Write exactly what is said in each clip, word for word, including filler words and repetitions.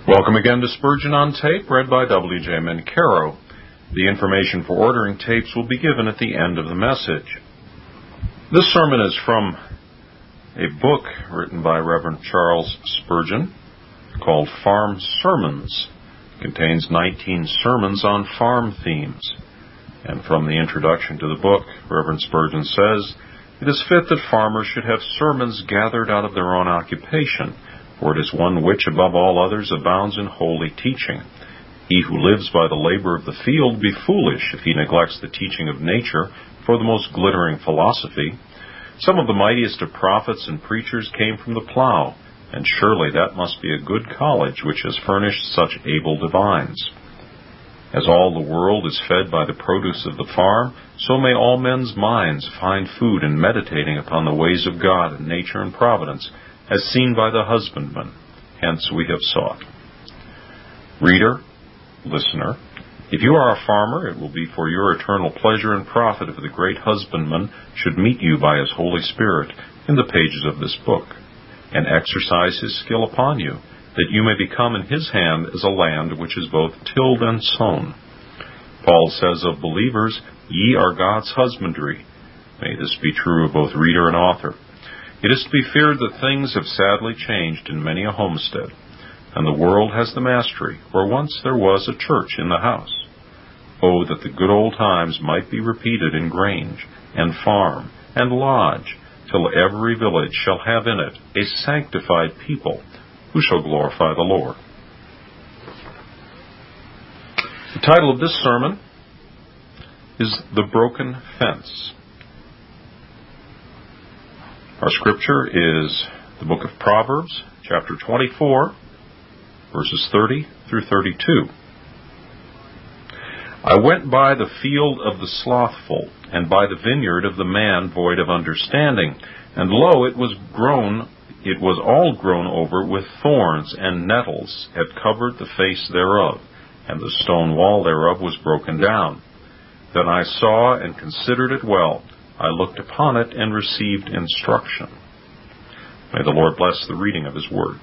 Welcome again to Spurgeon on Tape, read by W J Mancaro. The information for ordering tapes will be given at the end of the message. This sermon is from a book written by Reverend Charles Spurgeon called Farm Sermons. It contains nineteen sermons on farm themes. And from the introduction to the book, Reverend Spurgeon says, "It is fit that farmers should have sermons gathered out of their own occupation, for it is one which above all others abounds in holy teaching. He who lives by the labor of the field be foolish if he neglects the teaching of nature for the most glittering philosophy. Some of the mightiest of prophets and preachers came from the plow, and surely that must be a good college which has furnished such able divines. As all the world is fed by the produce of the farm, so may all men's minds find food in meditating upon the ways of God and nature and providence, as seen by the husbandman. Hence we have sought." Reader, listener, if you are a farmer, it will be for your eternal pleasure and profit if the great husbandman should meet you by his Holy Spirit in the pages of this book, and exercise his skill upon you, that you may become in his hand as a land which is both tilled and sown. Paul says of believers, "Ye are God's husbandry." May this be true of both reader and author. It is to be feared that things have sadly changed in many a homestead, and the world has the mastery where once there was a church in the house. Oh, that the good old times might be repeated in grange and farm and lodge, till every village shall have in it a sanctified people who shall glorify the Lord. The title of this sermon is "The Broken Fence." Our scripture is the book of Proverbs, chapter twenty-four, verses thirty through thirty-two. "I went by the field of the slothful, and by the vineyard of the man void of understanding, and lo, it was grown, it was all grown over with thorns, and nettles had covered the face thereof, and the stone wall thereof was broken down. Then I saw and considered it well. I looked upon it and received instruction." May the Lord bless the reading of his word.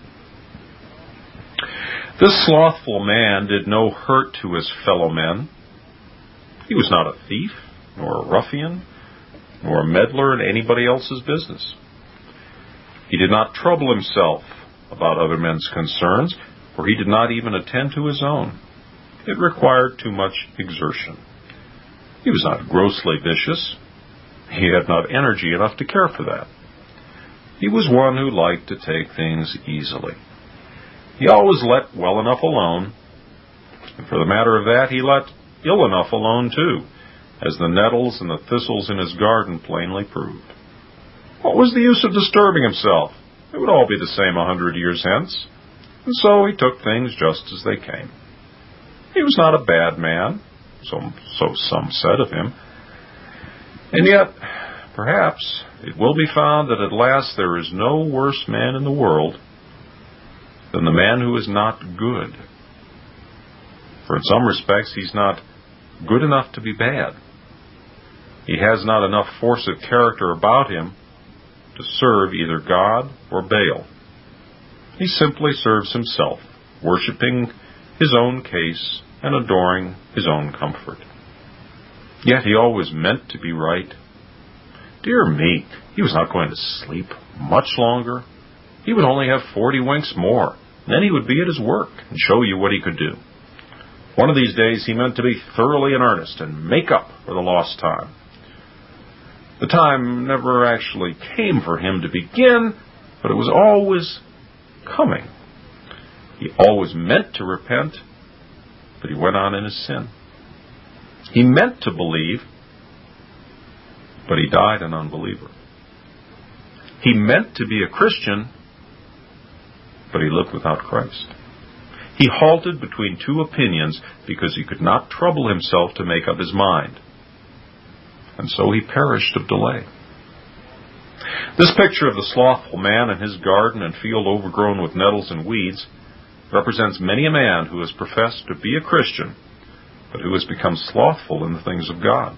This slothful man did no hurt to his fellow men. He was not a thief, nor a ruffian, nor a meddler in anybody else's business. He did not trouble himself about other men's concerns, for he did not even attend to his own. It required too much exertion. He was not grossly vicious. He had not energy enough to care for that. He was one who liked to take things easily. He always let well enough alone, and for the matter of that, he let ill enough alone too, as the nettles and the thistles in his garden plainly proved. What was the use of disturbing himself? It would all be the same a hundred years hence. And so he took things just as they came. He was not a bad man, so, so some said of him. And yet, perhaps, it will be found that at last there is no worse man in the world than the man who is not good. For in some respects, he's not good enough to be bad. He has not enough force of character about him to serve either God or Baal. He simply serves himself, worshiping his own case and adoring his own comfort. Yet he always meant to be right. Dear me, he was not going to sleep much longer. He would only have forty winks more. Then he would be at his work and show you what he could do. One of these days he meant to be thoroughly in earnest and make up for the lost time. The time never actually came for him to begin, but it was always coming. He always meant to repent, but he went on in his sin. He meant to believe, but he died an unbeliever. He meant to be a Christian, but he lived without Christ. He halted between two opinions because he could not trouble himself to make up his mind. And so he perished of delay. This picture of the slothful man and his garden and field overgrown with nettles and weeds represents many a man who has professed to be a Christian, but who has become slothful in the things of God.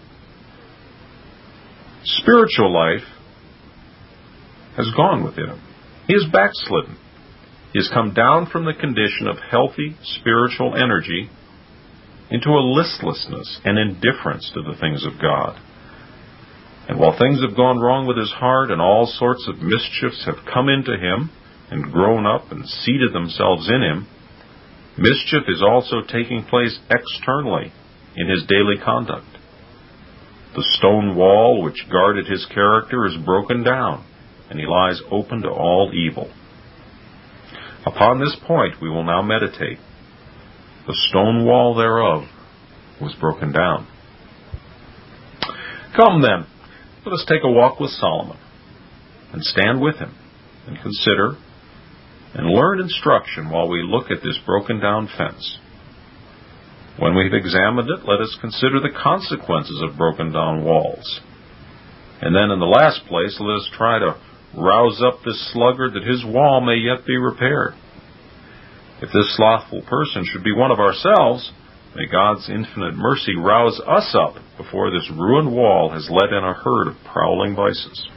Spiritual life has gone within him. He is backslidden. He has come down from the condition of healthy spiritual energy into a listlessness and indifference to the things of God. And while things have gone wrong with his heart and all sorts of mischiefs have come into him and grown up and seated themselves in him, mischief is also taking place externally in his daily conduct. The stone wall which guarded his character is broken down, and he lies open to all evil. Upon this point we will now meditate. The stone wall thereof was broken down. Come then, let us take a walk with Solomon, and stand with him, and consider, and learn instruction while we look at this broken down fence. When we have examined it, let us consider the consequences of broken down walls. And then in the last place, let us try to rouse up this sluggard that his wall may yet be repaired. If this slothful person should be one of ourselves, may God's infinite mercy rouse us up before this ruined wall has let in a herd of prowling vices.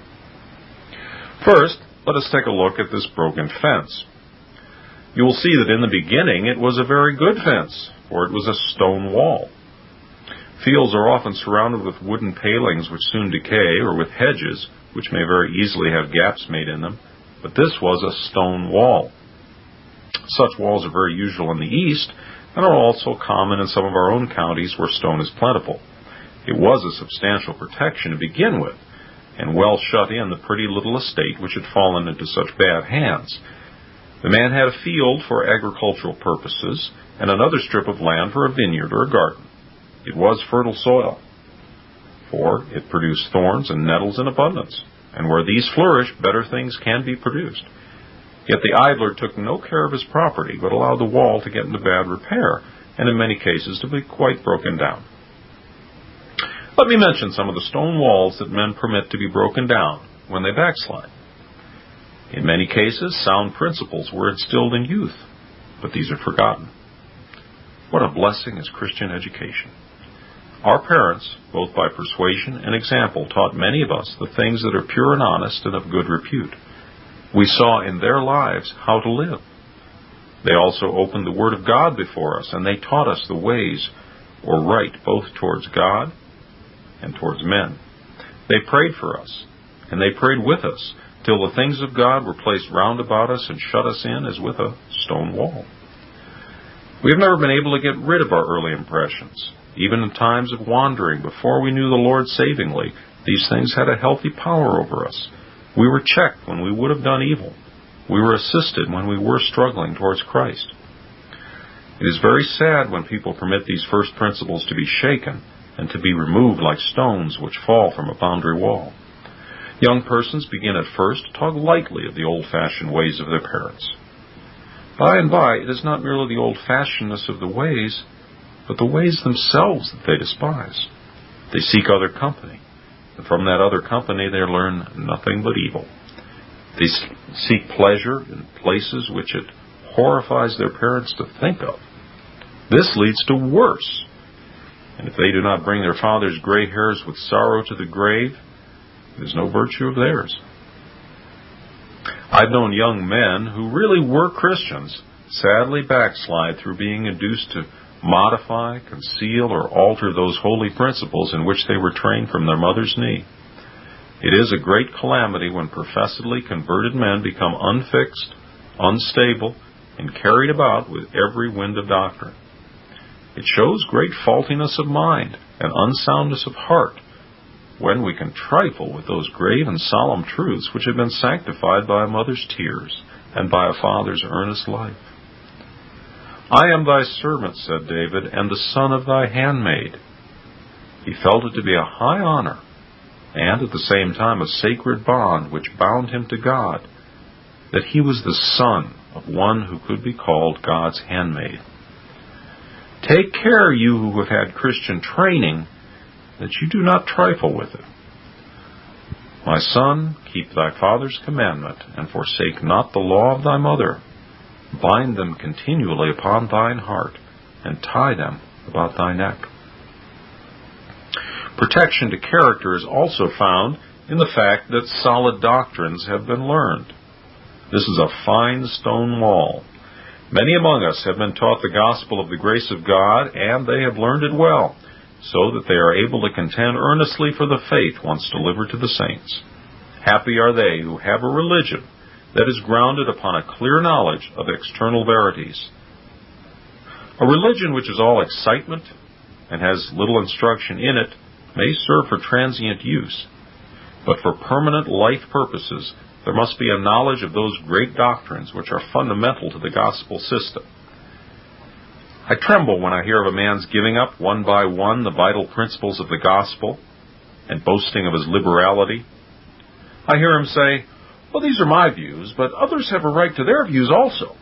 First, let us take a look at this broken fence. You will see that in the beginning it was a very good fence, for it was a stone wall. Fields are often surrounded with wooden palings which soon decay, or with hedges which may very easily have gaps made in them, but this was a stone wall. Such walls are very usual in the East, and are also common in some of our own counties where stone is plentiful. It was a substantial protection to begin with, and well shut in the pretty little estate which had fallen into such bad hands. The man had a field for agricultural purposes, and another strip of land for a vineyard or a garden. It was fertile soil, for it produced thorns and nettles in abundance, and where these flourish, better things can be produced. Yet the idler took no care of his property, but allowed the wall to get into bad repair, and in many cases to be quite broken down. Let me mention some of the stone walls that men permit to be broken down when they backslide. In many cases, sound principles were instilled in youth, but these are forgotten. What a blessing is Christian education. Our parents, both by persuasion and example, taught many of us the things that are pure and honest and of good repute. We saw in their lives how to live. They also opened the Word of God before us, and they taught us the ways or right both towards God and towards men. They prayed for us, and they prayed with us, till the things of God were placed round about us and shut us in as with a stone wall. We have never been able to get rid of our early impressions. Even in times of wandering, before we knew the Lord savingly, these things had a healthy power over us. We were checked when we would have done evil. We were assisted when we were struggling towards Christ. It is very sad when people permit these first principles to be shaken and to be removed like stones which fall from a boundary wall. Young persons begin at first to talk lightly of the old-fashioned ways of their parents. By and by, it is not merely the old-fashionedness of the ways, but the ways themselves that they despise. They seek other company, and from that other company they learn nothing but evil. They seek pleasure in places which it horrifies their parents to think of. This leads to worse. And if they do not bring their father's gray hairs with sorrow to the grave, it is no virtue of theirs. I've known young men who really were Christians sadly backslide through being induced to modify, conceal, or alter those holy principles in which they were trained from their mother's knee. It is a great calamity when professedly converted men become unfixed, unstable, and carried about with every wind of doctrine. It shows great faultiness of mind and unsoundness of heart when we can trifle with those grave and solemn truths which have been sanctified by a mother's tears and by a father's earnest life. I am thy servant, said David, and the son of thy handmaid. He felt it to be a high honor, and at the same time a sacred bond which bound him to God, that he was the son of one who could be called God's handmaid. Take care, you who have had Christian training, that you do not trifle with it. My son, keep thy father's commandment, and forsake not the law of thy mother. Bind them continually upon thine heart, and tie them about thy neck. Protection to character is also found in the fact that solid doctrines have been learned. This is a fine stone wall. Many among us have been taught the gospel of the grace of God, and they have learned it well, so that they are able to contend earnestly for the faith once delivered to the saints. Happy are they who have a religion that is grounded upon a clear knowledge of external verities. A religion which is all excitement and has little instruction in it may serve for transient use, but for permanent life purposes there must be a knowledge of those great doctrines which are fundamental to the gospel system. I tremble when I hear of a man's giving up one by one the vital principles of the gospel and boasting of his liberality. I hear him say, "Well, these are my views, but others have a right to their views also."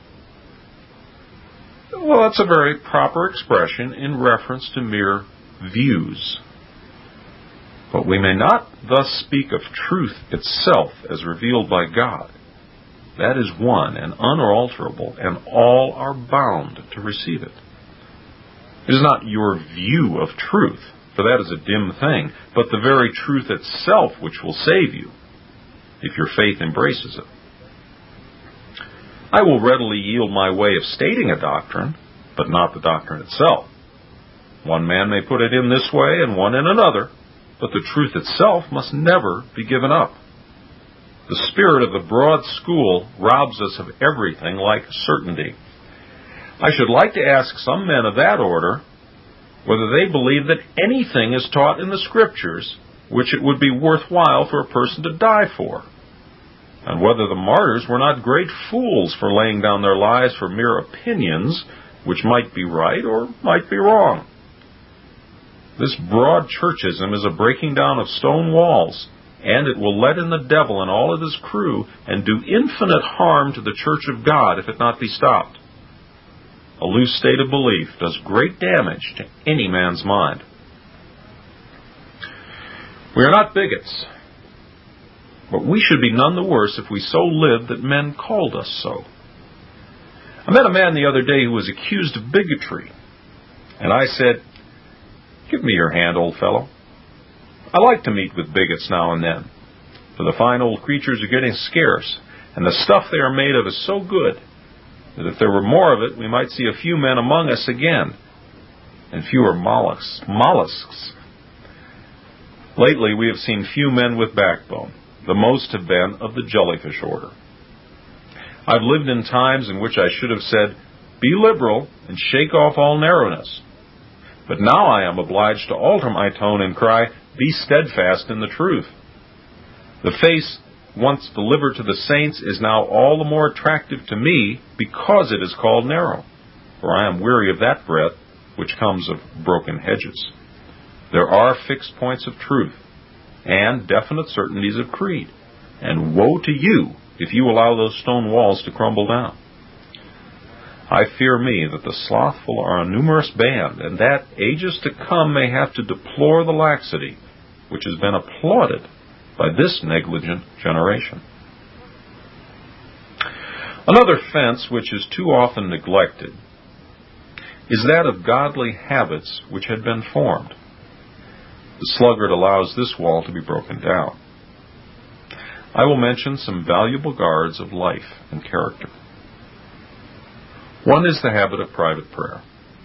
Well, that's a very proper expression in reference to mere views. But we may not thus speak of truth itself as revealed by God. That is one and unalterable, and all are bound to receive it. It is not your view of truth, for that is a dim thing, but the very truth itself which will save you, if your faith embraces it. I will readily yield my way of stating a doctrine, but not the doctrine itself. One man may put it in this way and one in another, but the truth itself must never be given up. The spirit of the broad school robs us of everything like certainty. I should like to ask some men of that order whether they believe that anything is taught in the Scriptures which it would be worthwhile for a person to die for, and whether the martyrs were not great fools for laying down their lives for mere opinions which might be right or might be wrong. This broad churchism is a breaking down of stone walls, and it will let in the devil and all of his crew and do infinite harm to the church of God if it not be stopped. A loose state of belief does great damage to any man's mind. We are not bigots, but we should be none the worse if we so lived that men called us so. I met a man the other day who was accused of bigotry, and I said, "Give me your hand, old fellow. I like to meet with bigots now and then, for the fine old creatures are getting scarce, and the stuff they are made of is so good that if there were more of it, we might see a few men among us again, and fewer mollusks. mollusks. Lately, we have seen few men with backbone. The most have been of the jellyfish order. I've lived in times in which I should have said, 'Be liberal and shake off all narrowness.' But now I am obliged to alter my tone and cry, 'Be steadfast in the truth.' The face once delivered to the saints is now all the more attractive to me because it is called narrow, for I am weary of that breadth which comes of broken hedges. There are fixed points of truth and definite certainties of creed, and woe to you if you allow those stone walls to crumble down. I fear me that the slothful are a numerous band, and that ages to come may have to deplore the laxity which has been applauded by this negligent generation." Another fence which is too often neglected is that of godly habits which had been formed. The sluggard allows this wall to be broken down. I will mention some valuable guards of life and character. One is the habit of private prayer.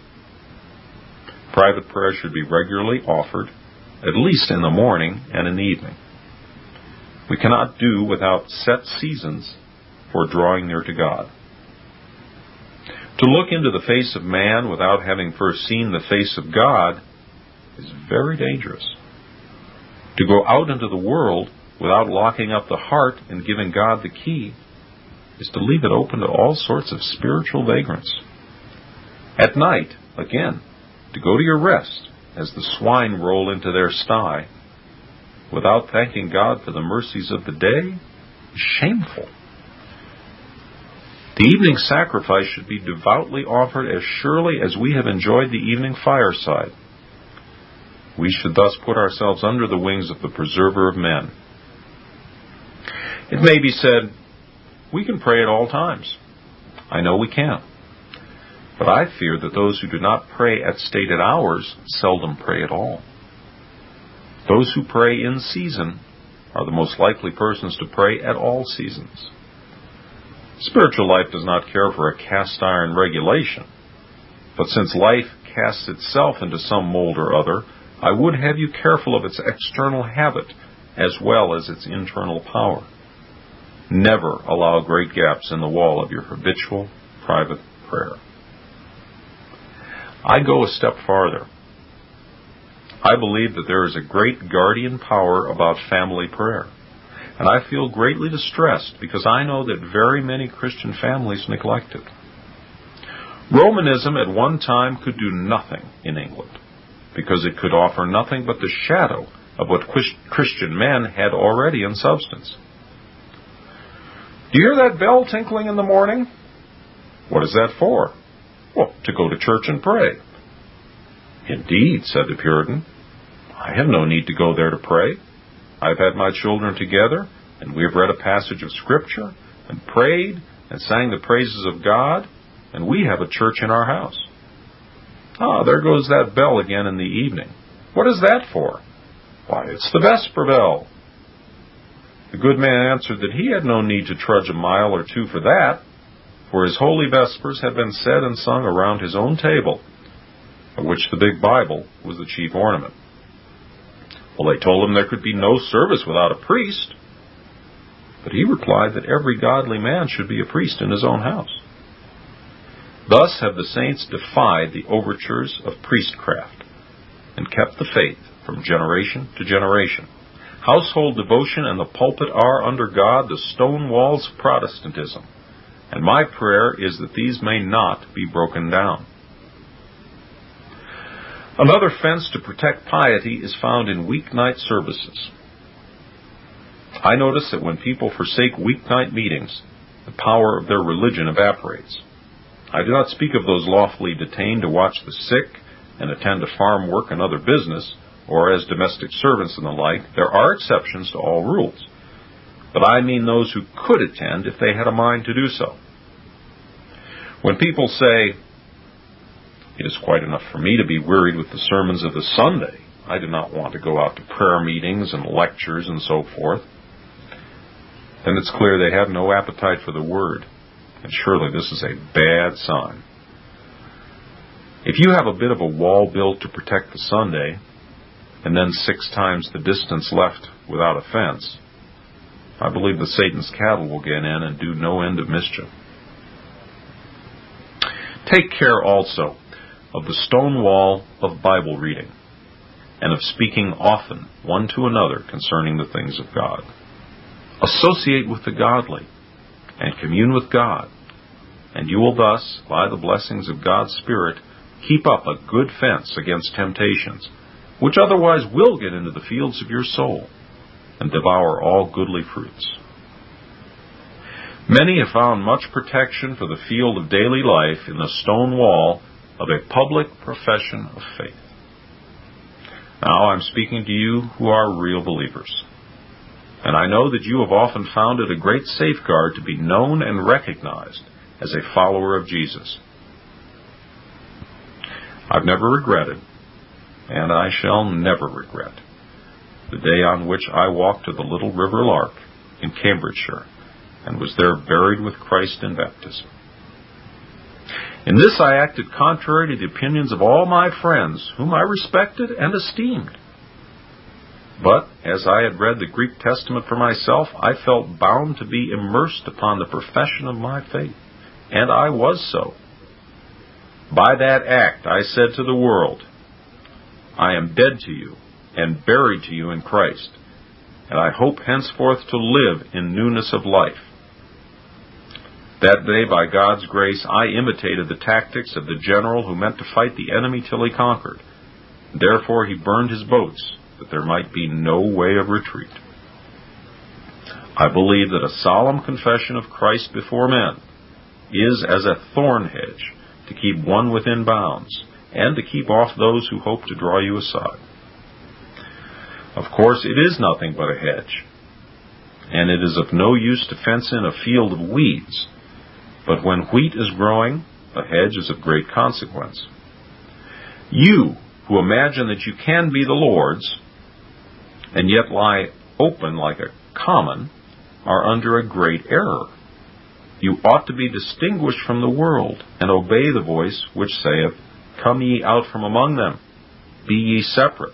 Private prayer should be regularly offered, at least in the morning and in the evening. We cannot do without set seasons for drawing near to God. To look into the face of man without having first seen the face of God is very dangerous. To go out into the world without locking up the heart and giving God the key is to leave it open to all sorts of spiritual vagrants. At night, again, to go to your rest as the swine roll into their sty without thanking God for the mercies of the day is shameful. The evening sacrifice should be devoutly offered as surely as we have enjoyed the evening fireside. We should thus put ourselves under the wings of the preserver of men. It may be said, we can pray at all times. I know we can. But I fear that those who do not pray at stated hours seldom pray at all. Those who pray in season are the most likely persons to pray at all seasons. Spiritual life does not care for a cast-iron regulation. But since life casts itself into some mold or other, I would have you careful of its external habit as well as its internal power. Never allow great gaps in the wall of your habitual, private prayer. I go a step farther. I believe that there is a great guardian power about family prayer, and I feel greatly distressed because I know that very many Christian families neglect it. Romanism at one time could do nothing in England because it could offer nothing but the shadow of what Christian men had already in substance. Do you hear that bell tinkling in the morning? What is that for? Well, to go to church and pray. Indeed, said the Puritan. I have no need to go there to pray. I've had my children together, and we have read a passage of Scripture, and prayed, and sang the praises of God, and we have a church in our house. Ah, there goes that bell again in the evening. What is that for? Why, it's the vesper bell. The good man answered that he had no need to trudge a mile or two for that, for his holy vespers had been said and sung around his own table, of which the big Bible was the chief ornament. Well, they told him there could be no service without a priest, but he replied that every godly man should be a priest in his own house. Thus have the saints defied the overtures of priestcraft and kept the faith from generation to generation. Household devotion and the pulpit are, under God, the stone walls of Protestantism, and my prayer is that these may not be broken down. Another fence to protect piety is found in weeknight services. I notice that when people forsake weeknight meetings, the power of their religion evaporates. I do not speak of those lawfully detained to watch the sick and attend to farm work and other business, or as domestic servants and the like. There are exceptions to all rules. But I mean those who could attend if they had a mind to do so. When people say, it is quite enough for me to be wearied with the sermons of the Sunday, I do not want to go out to prayer meetings and lectures and so forth, then it's clear they have no appetite for the Word, and surely this is a bad sign. If you have a bit of a wall built to protect the Sunday, and then six times the distance left without a fence, I believe that Satan's cattle will get in and do no end of mischief. Take care also of the stone wall of Bible reading, and of speaking often one to another concerning the things of God. Associate with the godly, and commune with God, and you will thus, by the blessings of God's Spirit, keep up a good fence against temptations, which otherwise will get into the fields of your soul, and devour all goodly fruits. Many have found much protection for the field of daily life in the stone wall of a public profession of faith. Now I'm speaking to you who are real believers, and I know that you have often found it a great safeguard to be known and recognized as a follower of Jesus. I've never regretted, and I shall never regret, the day on which I walked to the Little River Lark in Cambridgeshire and was there buried with Christ in baptism. In this I acted contrary to the opinions of all my friends, whom I respected and esteemed. But, as I had read the Greek Testament for myself, I felt bound to be immersed upon the profession of my faith, and I was so. By that act I said to the world, I am dead to you, and buried to you in Christ, and I hope henceforth to live in newness of life. That day, by God's grace, I imitated the tactics of the general who meant to fight the enemy till he conquered. Therefore he burned his boats, that there might be no way of retreat. I believe that a solemn confession of Christ before men is as a thorn hedge to keep one within bounds, and to keep off those who hope to draw you aside. Of course, it is nothing but a hedge, and it is of no use to fence in a field of weeds, but when wheat is growing, a hedge is of great consequence. You, who imagine that you can be the Lord's, and yet lie open like a common, are under a great error. You ought to be distinguished from the world, and obey the voice which saith, Come ye out from among them, be ye separate.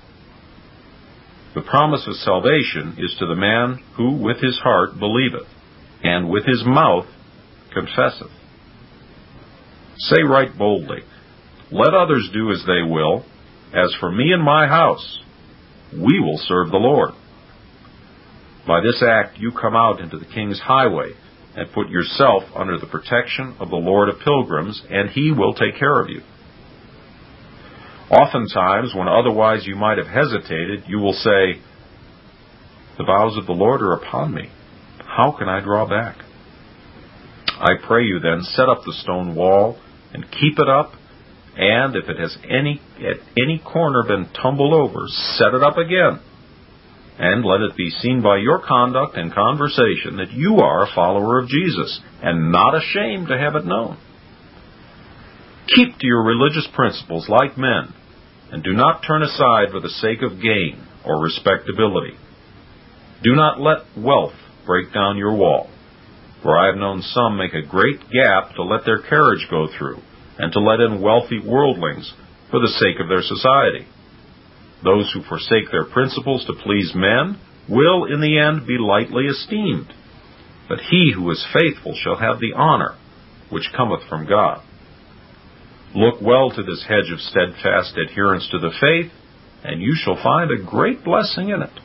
The promise of salvation is to the man who with his heart believeth, and with his mouth confesseth. Say right boldly, Let others do as they will. As for me and my house, we will serve the Lord. By this act you come out into the king's highway, and put yourself under the protection of the Lord of pilgrims, and he will take care of you. Oftentimes, when otherwise you might have hesitated, you will say, The vows of the Lord are upon me. How can I draw back? I pray you then, set up the stone wall, and keep it up, and if it has any at any corner been tumbled over, set it up again. And let it be seen by your conduct and conversation that you are a follower of Jesus, and not ashamed to have it known. Keep to your religious principles like men, and do not turn aside for the sake of gain or respectability. Do not let wealth break down your wall, for I have known some make a great gap to let their carriage go through, and to let in wealthy worldlings for the sake of their society. Those who forsake their principles to please men will in the end be lightly esteemed, but he who is faithful shall have the honor which cometh from God. Look well to this hedge of steadfast adherence to the faith, and you shall find a great blessing in it.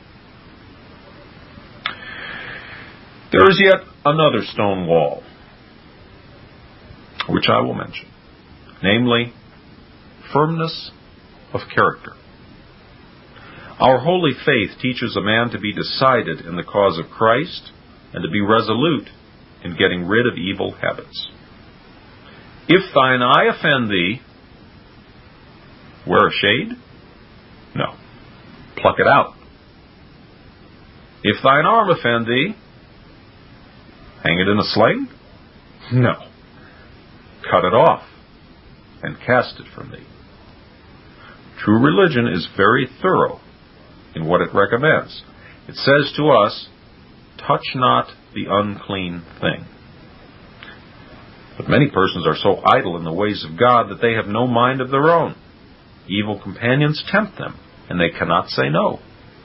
There is yet another stone wall, which I will mention, namely, firmness of character. Our holy faith teaches a man to be decided in the cause of Christ and to be resolute in getting rid of evil habits. If thine eye offend thee, wear a shade? No. Pluck it out. If thine arm offend thee, hang it in a sling? No. Cut it off and cast it from thee. True religion is very thorough in what it recommends. It says to us, touch not the unclean thing. But many persons are so idle in the ways of God that they have no mind of their own. Evil companions tempt them, and they cannot say no.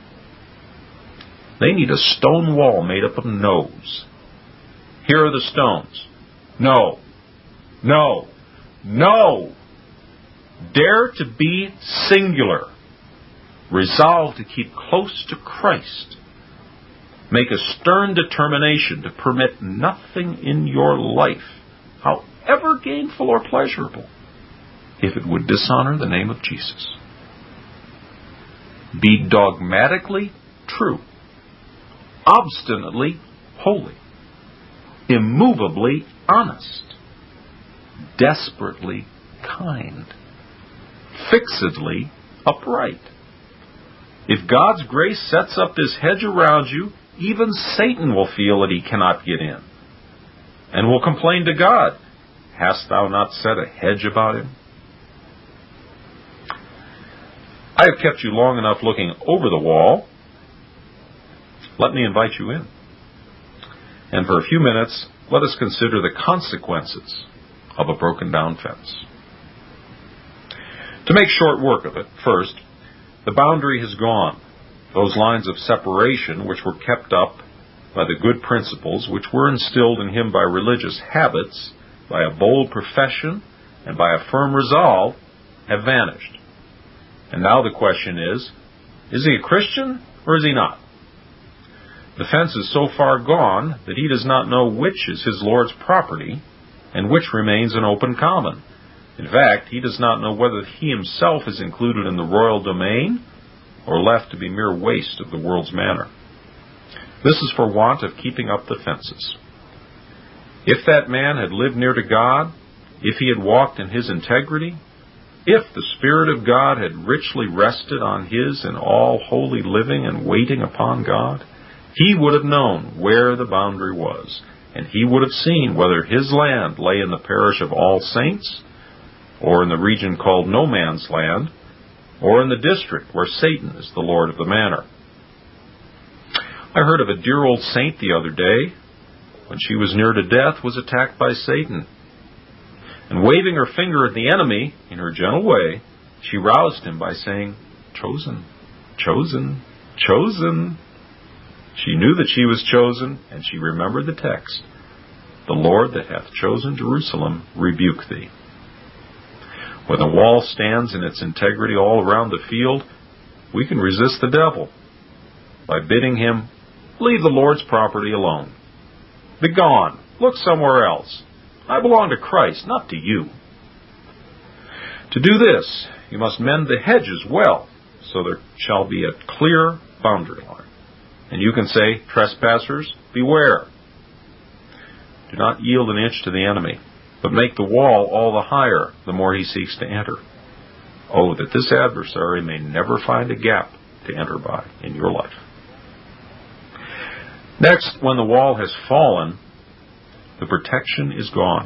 They need a stone wall made up of no's. Here are the stones. No. No. No. Dare to be singular. Resolve to keep close to Christ. Make a stern determination to permit nothing in your life, however gainful or pleasurable, if it would dishonor the name of Jesus. Be dogmatically true, obstinately holy, immovably honest, desperately kind, fixedly upright. If God's grace sets up this hedge around you, even Satan will feel that he cannot get in, and will complain to God, hast thou not set a hedge about him? I have kept you long enough looking over the wall. Let me invite you in. And for a few minutes, let us consider the consequences of a broken down fence. To make short work of it, first, the boundary has gone. Those lines of separation which were kept up by the good principles which were instilled in him by religious habits, by a bold profession, and by a firm resolve, have vanished. And now the question is, is he a Christian or is he not? The fence is so far gone that he does not know which is his Lord's property and which remains an open common. In fact, he does not know whether he himself is included in the royal domain or left to be mere waste of the world's manner. This is for want of keeping up the fences. If that man had lived near to God, if he had walked in his integrity, if the Spirit of God had richly rested on his in all holy living and waiting upon God, he would have known where the boundary was, and he would have seen whether his land lay in the parish of All Saints, or in the region called No Man's Land, or in the district where Satan is the lord of the manor. I heard of a dear old saint the other day, when she was near to death, was attacked by Satan. And waving her finger at the enemy in her gentle way, she roused him by saying, "Chosen, chosen, chosen." She knew that she was chosen, and she remembered the text, "The Lord that hath chosen Jerusalem rebuke thee." When the wall stands in its integrity all around the field, we can resist the devil by bidding him, "Leave the Lord's property alone. Begone, look somewhere else. I belong to Christ, not to you." To do this, you must mend the hedges well, so there shall be a clear boundary line. And you can say, "Trespassers, beware." Do not yield an inch to the enemy, but make the wall all the higher the more he seeks to enter. Oh, that this adversary may never find a gap to enter by in your life. Next, when the wall has fallen, the protection is gone.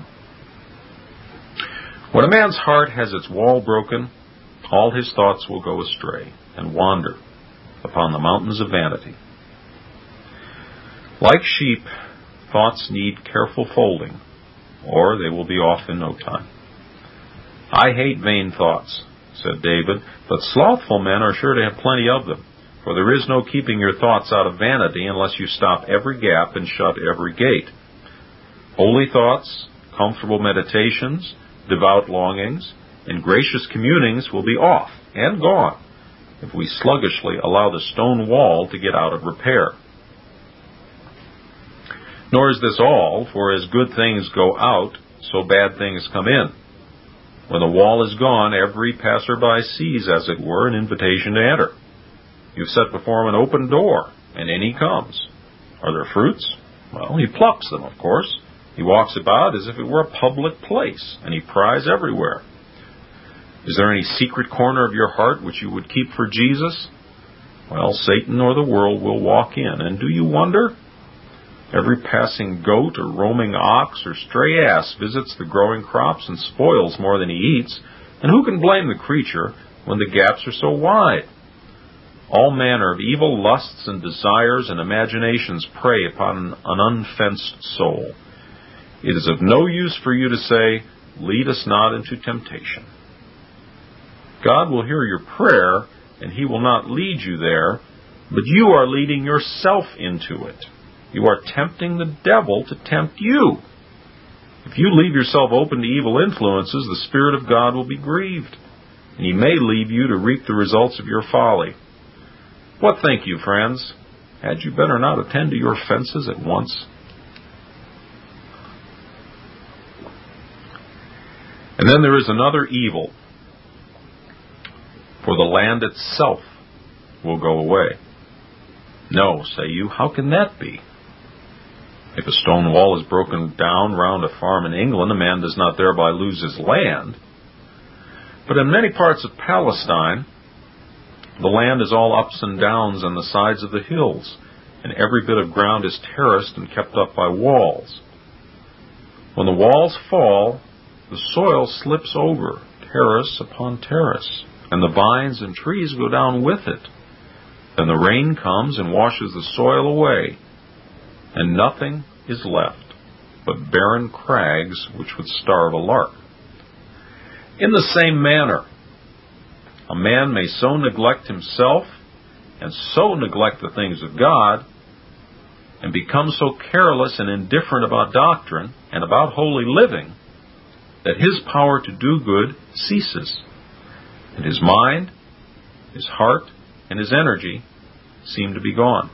When a man's heart has its wall broken, all his thoughts will go astray and wander upon the mountains of vanity. Like sheep, thoughts need careful folding, or they will be off in no time. "I hate vain thoughts," said David, "but slothful men are sure to have plenty of them. For there is no keeping your thoughts out of vanity unless you stop every gap and shut every gate. Holy thoughts, comfortable meditations, devout longings, and gracious communings will be off and gone if we sluggishly allow the stone wall to get out of repair. Nor is this all, for as good things go out, so bad things come in. When the wall is gone, every passerby sees, as it were, an invitation to enter. You've set before him an open door, and in he comes. Are there fruits? Well, he plucks them, of course. He walks about as if it were a public place, and he pries everywhere. Is there any secret corner of your heart which you would keep for Jesus? Well, Satan or the world will walk in, and do you wonder? Every passing goat or roaming ox or stray ass visits the growing crops and spoils more than he eats, and who can blame the creature when the gaps are so wide? All manner of evil lusts and desires and imaginations prey upon an unfenced soul. It is of no use for you to say, "Lead us not into temptation." God will hear your prayer, and he will not lead you there, but you are leading yourself into it. You are tempting the devil to tempt you. If you leave yourself open to evil influences, the Spirit of God will be grieved, and he may leave you to reap the results of your folly. What think you, friends? Had you better not attend to your fences at once? And then there is another evil, for the land itself will go away. No, say you, how can that be? If a stone wall is broken down round a farm in England, a man does not thereby lose his land. But in many parts of Palestine, the land is all ups and downs on the sides of the hills, and every bit of ground is terraced and kept up by walls. When the walls fall, the soil slips over, terrace upon terrace, and the vines and trees go down with it. Then the rain comes and washes the soil away, and nothing is left but barren crags which would starve a lark. In the same manner, a man may so neglect himself and so neglect the things of God and become so careless and indifferent about doctrine and about holy living that his power to do good ceases, and his mind, his heart, and his energy seem to be gone.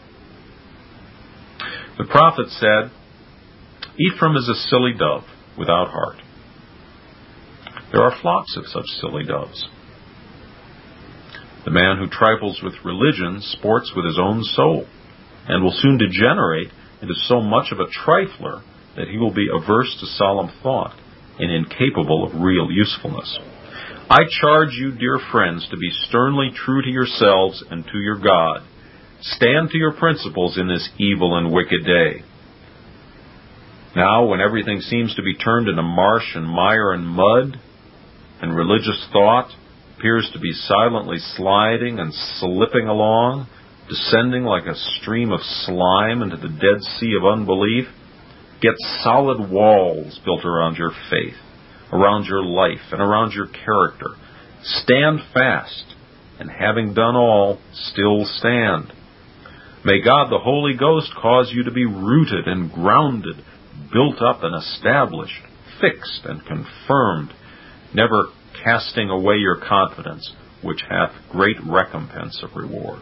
The prophet said, "Ephraim is a silly dove without heart." There are flocks of such silly doves. The man who trifles with religion sports with his own soul, and will soon degenerate into so much of a trifler that he will be averse to solemn thought and incapable of real usefulness. I charge you, dear friends, to be sternly true to yourselves and to your God. Stand to your principles in this evil and wicked day. Now, when everything seems to be turned into marsh and mire and mud, and religious thought appears to be silently sliding and slipping along, descending like a stream of slime into the Dead Sea of unbelief, Get solid walls built around your faith, around your life, and around your character. Stand fast, and having done all, still stand. May God the Holy Ghost cause you to be rooted and grounded, built up and established, fixed and confirmed, never casting away your confidence, which hath great recompense of reward.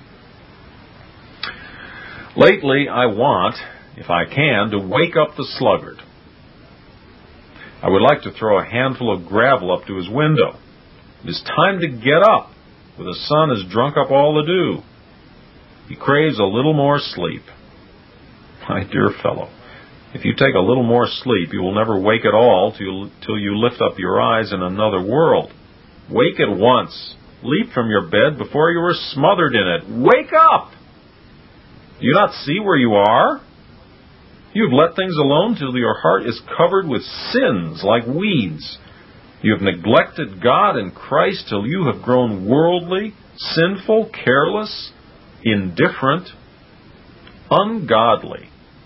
Lately, I want, if I can, to wake up the sluggard. I would like to throw a handful of gravel up to his window. It is time to get up, for the sun has drunk up all the dew. He craves a little more sleep. My dear fellow, if you take a little more sleep, you will never wake at all till, till you lift up your eyes in another world. Wake at once. Leap from your bed before you are smothered in it. Wake up! Do you not see where you are? You have let things alone till your heart is covered with sins like weeds. You have neglected God and Christ till you have grown worldly, sinful, careless, indifferent, ungodly.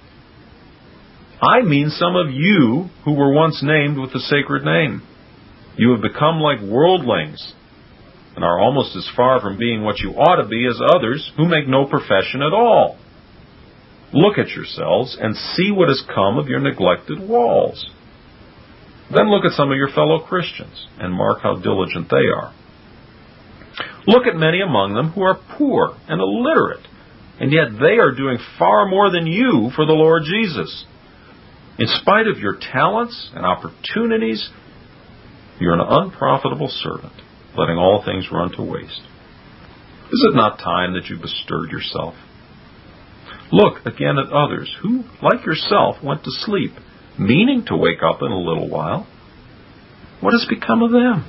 I mean some of you who were once named with the sacred name. You have become like worldlings and are almost as far from being what you ought to be as others who make no profession at all. Look at yourselves and see what has come of your neglected walls. Then look at some of your fellow Christians and mark how diligent they are. Look at many among them who are poor and illiterate, and yet they are doing far more than you for the Lord Jesus. In spite of your talents and opportunities, you're an unprofitable servant, letting all things run to waste. Is it not time that you bestirred yourself? Look again at others who, like yourself, went to sleep, meaning to wake up in a little while. What has become of them?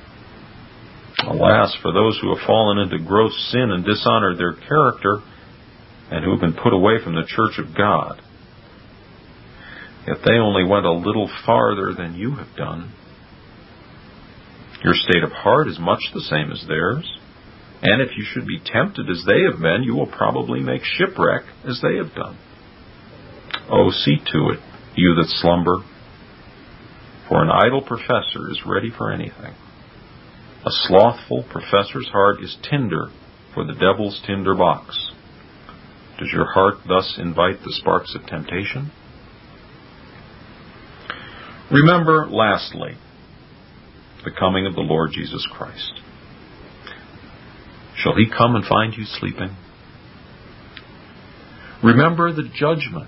Alas, for those who have fallen into gross sin and dishonored their character, and who have been put away from the church of God. Yet they only went a little farther than you have done. Your state of heart is much the same as theirs, and if you should be tempted as they have been, you will probably make shipwreck as they have done. Oh, see to it, you that slumber, for an idle professor is ready for anything. A slothful professor's heart is tinder for the devil's tinder box. Does your heart thus invite the sparks of temptation? Remember, lastly, the coming of the Lord Jesus Christ. Shall he come and find you sleeping? Remember the judgment.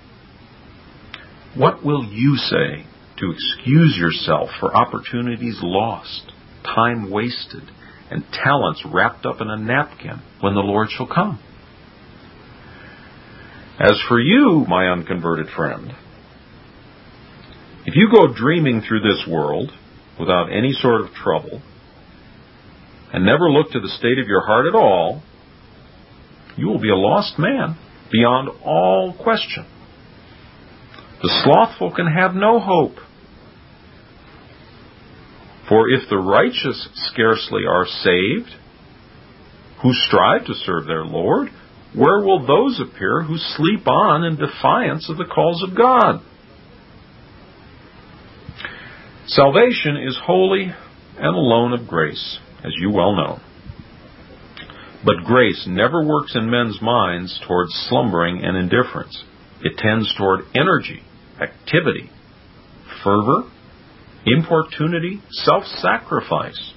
What will you say to excuse yourself for opportunities lost, time wasted, and talents wrapped up in a napkin when the Lord shall come? As for you, my unconverted friend, if you go dreaming through this world without any sort of trouble, and never look to the state of your heart at all, you will be a lost man beyond all question. The slothful can have no hope. For if the righteous scarcely are saved, who strive to serve their Lord, where will those appear who sleep on in defiance of the calls of God? Salvation is wholly and alone of grace, as you well know. But grace never works in men's minds towards slumbering and indifference. It tends toward energy, activity, fervor, importunity, self-sacrifice.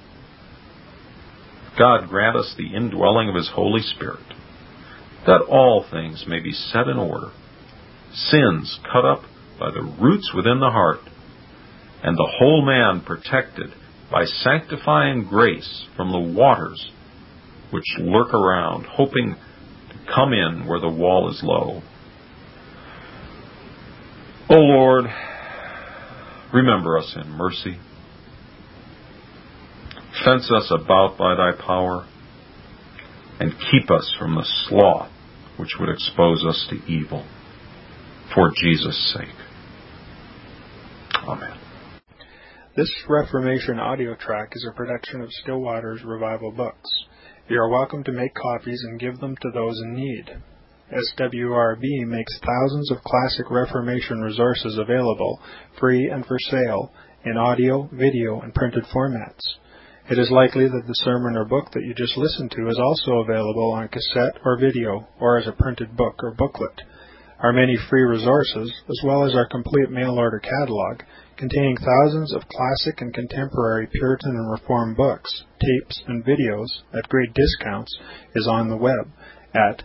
God grant us the indwelling of His Holy Spirit, that all things may be set in order, sins cut up by the roots within the heart, and the whole man protected by sanctifying grace from the waters which lurk around, hoping to come in where the wall is low. O Lord, remember us in mercy. Fence us about by thy power, and keep us from the sloth which would expose us to evil. For Jesus' sake. Amen. This Reformation audio track is a production of Still Waters Revival Books. You are welcome to make copies and give them to those in need. S W R B makes thousands of classic Reformation resources available, free and for sale, in audio, video, and printed formats. It is likely that the sermon or book that you just listened to is also available on cassette or video, or as a printed book or booklet. Our many free resources, as well as our complete mail-order catalog, containing thousands of classic and contemporary Puritan and Reformed books, tapes, and videos at great discounts, is on the web at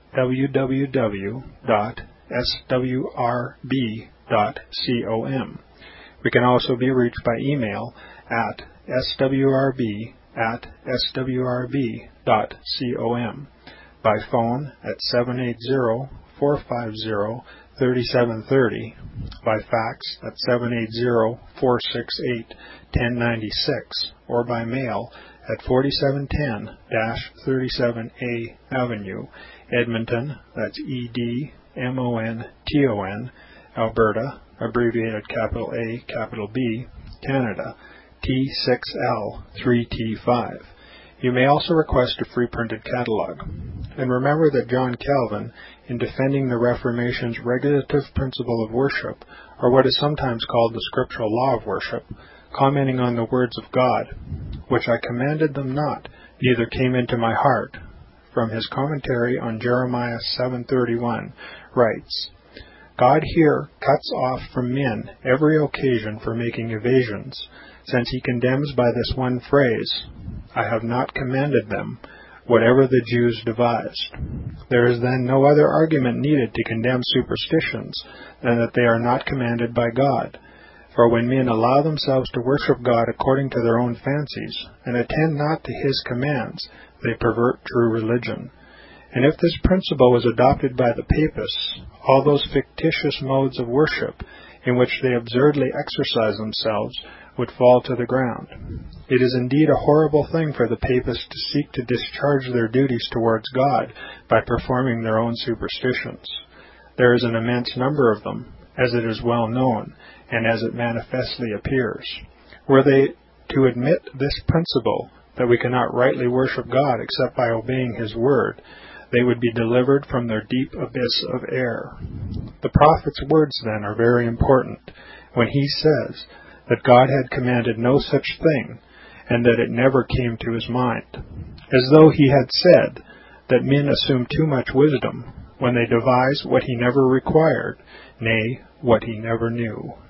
w w w dot s w r b dot com. We can also be reached by email at s w r b at s w r b dot com, by phone at seven eight zero, four five zero, three seven three zero, by fax at seven eight zero, four six eight, one zero nine six, or by mail at forty-seven ten thirty-seven A Avenue, Edmonton, that's E D M O N T O N, Alberta, abbreviated capital A, capital B, Canada, T six L three T five. You may also request a free printed catalog. And remember that John Calvin, in defending the Reformation's regulative principle of worship, or what is sometimes called the scriptural law of worship, commenting on the words of God, which I commanded them not, neither came into my heart, from his commentary on Jeremiah seven thirty-one, writes, God here cuts off from men every occasion for making evasions, since he condemns by this one phrase, I have not commanded them, whatever the Jews devised. There is then no other argument needed to condemn superstitions than that they are not commanded by God. For when men allow themselves to worship God according to their own fancies, and attend not to his commands, they pervert true religion. And if this principle was adopted by the papists, all those fictitious modes of worship in which they absurdly exercise themselves would fall to the ground. It is indeed a horrible thing for the papists to seek to discharge their duties towards God by performing their own superstitions. There is an immense number of them, as it is well known, and as it manifestly appears. Were they to admit this principle, that we cannot rightly worship God except by obeying his word, they would be delivered from their deep abyss of error. The prophet's words, then, are very important, when he says that God had commanded no such thing, and that it never came to his mind, as though he had said that men assume too much wisdom when they devise what he never required, nay, what he never knew.